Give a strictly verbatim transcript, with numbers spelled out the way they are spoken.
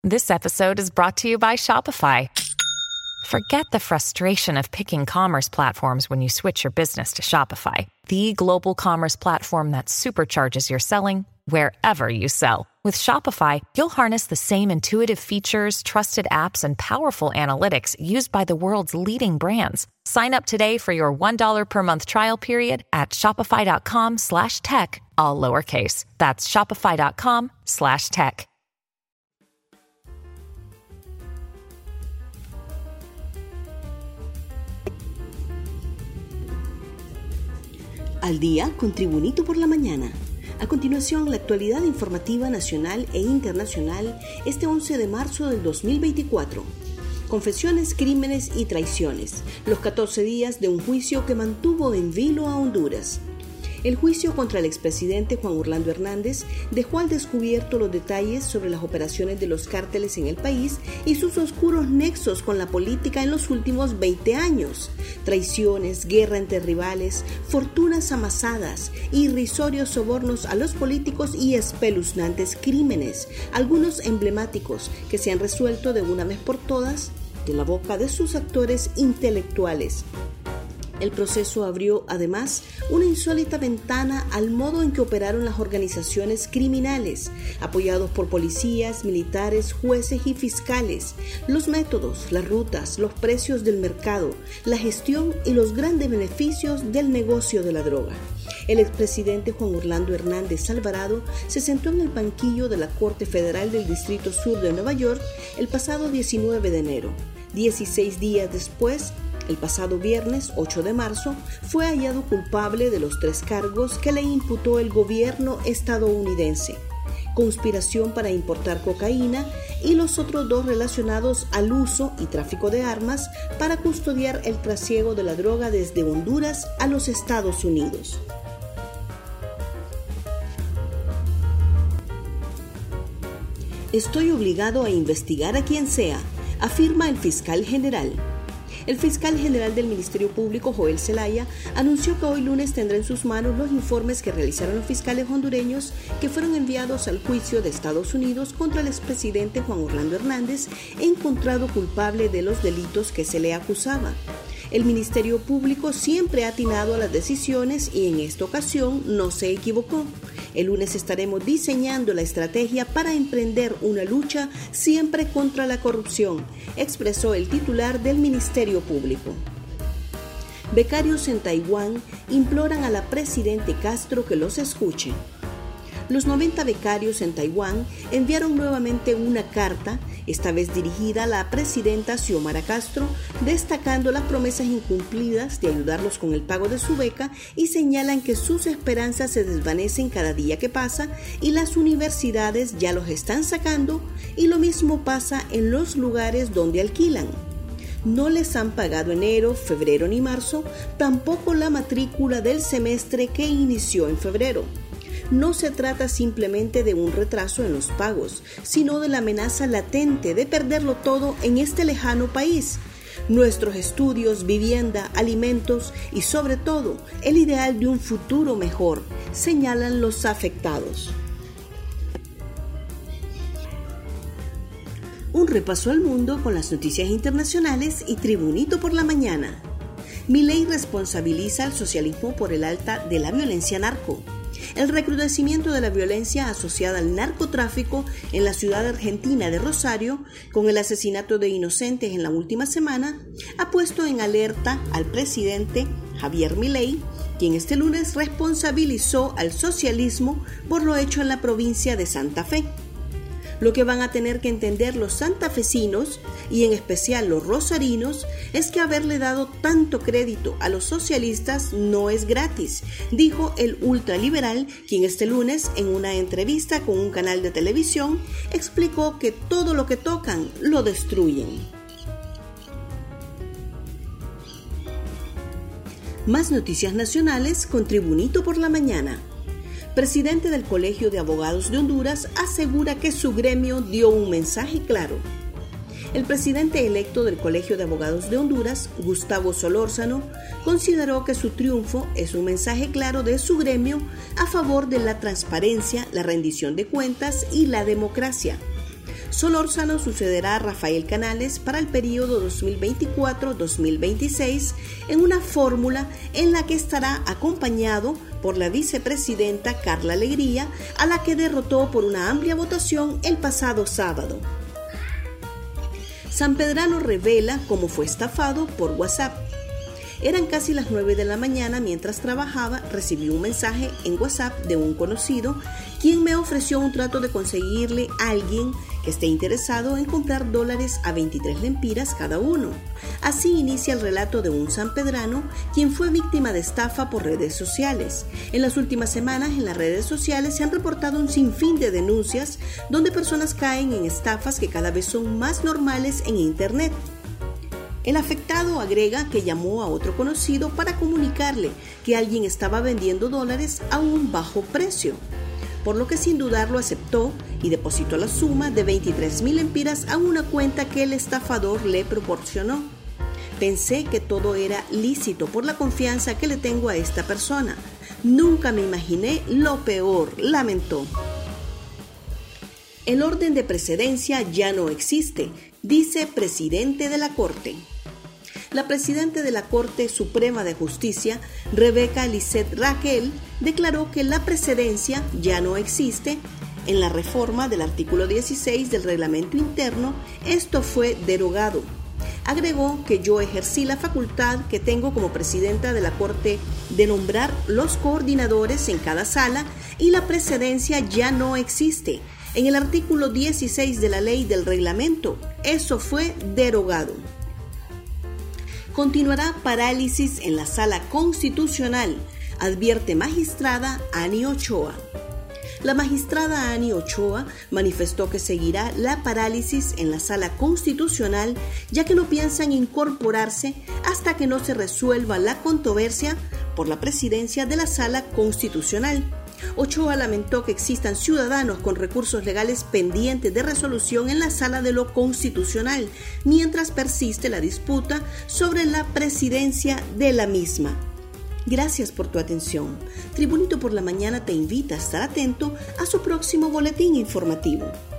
This episode is brought to you by Shopify. Forget the frustration of picking commerce platforms when you switch your business to Shopify, the global commerce platform that supercharges your selling wherever you sell. With Shopify, you'll harness the same intuitive features, trusted apps, and powerful analytics used by the world's leading brands. Sign up today for your one dollar per month trial period at shopify.com slash tech, all lowercase. That's shopify.com slash tech. Al día con Tribunito por la mañana. A continuación, la actualidad informativa nacional e internacional este once de marzo del dos mil veinticuatro. Confesiones, crímenes y traiciones. Los catorce días de un juicio que mantuvo en vilo a Honduras. El juicio contra el expresidente Juan Orlando Hernández dejó al descubierto los detalles sobre las operaciones de los cárteles en el país y sus oscuros nexos con la política en los últimos veinte años. Traiciones, guerra entre rivales, fortunas amasadas, irrisorios sobornos a los políticos y espeluznantes crímenes, algunos emblemáticos que se han resuelto de una vez por todas de la boca de sus actores intelectuales. El proceso abrió, además, una insólita ventana al modo en que operaron las organizaciones criminales, apoyados por policías, militares, jueces y fiscales, los métodos, las rutas, los precios del mercado, la gestión y los grandes beneficios del negocio de la droga. El expresidente Juan Orlando Hernández Alvarado se sentó en el banquillo de la Corte Federal del Distrito Sur de Nueva York el pasado diecinueve de enero. dieciséis días después, el pasado viernes ocho de marzo, fue hallado culpable de los tres cargos que le imputó el gobierno estadounidense: conspiración para importar cocaína y los otros dos relacionados al uso y tráfico de armas para custodiar el trasiego de la droga desde Honduras a los Estados Unidos. Estoy obligado a investigar a quien sea, afirma el fiscal general. El fiscal general del Ministerio Público, Joel Zelaya, anunció que hoy lunes tendrá en sus manos los informes que realizaron los fiscales hondureños que fueron enviados al juicio de Estados Unidos contra el expresidente Juan Orlando Hernández, encontrado culpable de los delitos que se le acusaba. El Ministerio Público siempre ha atinado a las decisiones y en esta ocasión no se equivocó. El lunes estaremos diseñando la estrategia para emprender una lucha siempre contra la corrupción, expresó el titular del Ministerio Público. Becarios en Taiwán imploran a la presidente Castro que los escuche. Los noventa becarios en Taiwán enviaron nuevamente una carta, esta vez dirigida a la presidenta Xiomara Castro, destacando las promesas incumplidas de ayudarlos con el pago de su beca y señalan que sus esperanzas se desvanecen cada día que pasa y las universidades ya los están sacando, y lo mismo pasa en los lugares donde alquilan. No les han pagado enero, febrero ni marzo, tampoco la matrícula del semestre que inició en febrero. No se trata simplemente de un retraso en los pagos, sino de la amenaza latente de perderlo todo en este lejano país. Nuestros estudios, vivienda, alimentos y sobre todo el ideal de un futuro mejor, señalan los afectados. Un repaso al mundo con las noticias internacionales y Tribunito por la mañana. Milei responsabiliza al socialismo por el alza de la violencia narco. El recrudecimiento de la violencia asociada al narcotráfico en la ciudad argentina de Rosario, con el asesinato de inocentes en la última semana, ha puesto en alerta al presidente Javier Milei, quien este lunes responsabilizó al socialismo por lo hecho en la provincia de Santa Fe. Lo que van a tener que entender los santafesinos, y en especial los rosarinos, es que haberle dado tanto crédito a los socialistas no es gratis, dijo el ultraliberal, quien este lunes, en una entrevista con un canal de televisión, explicó que todo lo que tocan lo destruyen. Más noticias nacionales con Tribunito por la mañana. Presidente del Colegio de Abogados de Honduras asegura que su gremio dio un mensaje claro. El presidente electo del Colegio de Abogados de Honduras, Gustavo Solórzano, consideró que su triunfo es un mensaje claro de su gremio a favor de la transparencia, la rendición de cuentas y la democracia. Solórzano sucederá a Rafael Canales para el periodo dos mil veinticuatro a dos mil veintiséis en una fórmula en la que estará acompañado por la vicepresidenta Carla Alegría, a la que derrotó por una amplia votación el pasado sábado. Sanpedrano revela cómo fue estafado por WhatsApp. Eran casi las nueve de la mañana. Mientras trabajaba, recibí un mensaje en WhatsApp de un conocido, quien me ofreció un trato de conseguirle a alguien que esté interesado en comprar dólares a veintitrés lempiras cada uno. Así inicia el relato de un sanpedrano quien fue víctima de estafa por redes sociales. En las últimas semanas, en las redes sociales se han reportado un sinfín de denuncias donde personas caen en estafas que cada vez son más normales en Internet. El afectado agrega que llamó a otro conocido para comunicarle que alguien estaba vendiendo dólares a un bajo precio, por lo que sin dudarlo aceptó y depositó la suma de veintitrés mil lempiras a una cuenta que el estafador le proporcionó. Pensé que todo era lícito por la confianza que le tengo a esta persona. Nunca me imaginé lo peor, lamentó. El orden de precedencia ya no existe, dice presidente de la Corte. La presidenta de la Corte Suprema de Justicia, Rebeca Lisset Raquel, declaró que la precedencia ya no existe. En la reforma del artículo dieciséis del reglamento interno, esto fue derogado. Agregó que yo ejercí la facultad que tengo como presidenta de la Corte de nombrar los coordinadores en cada sala y la precedencia ya no existe. En el artículo dieciséis de la ley del reglamento, eso fue derogado. Continuará parálisis en la Sala Constitucional, advierte magistrada Ani Ochoa. La magistrada Ani Ochoa manifestó que seguirá la parálisis en la Sala Constitucional, ya que no piensan incorporarse hasta que no se resuelva la controversia por la presidencia de la Sala Constitucional. Ochoa lamentó que existan ciudadanos con recursos legales pendientes de resolución en la Sala de lo Constitucional, mientras persiste la disputa sobre la presidencia de la misma. Gracias por tu atención. Tribunito por la Mañana te invita a estar atento a su próximo boletín informativo.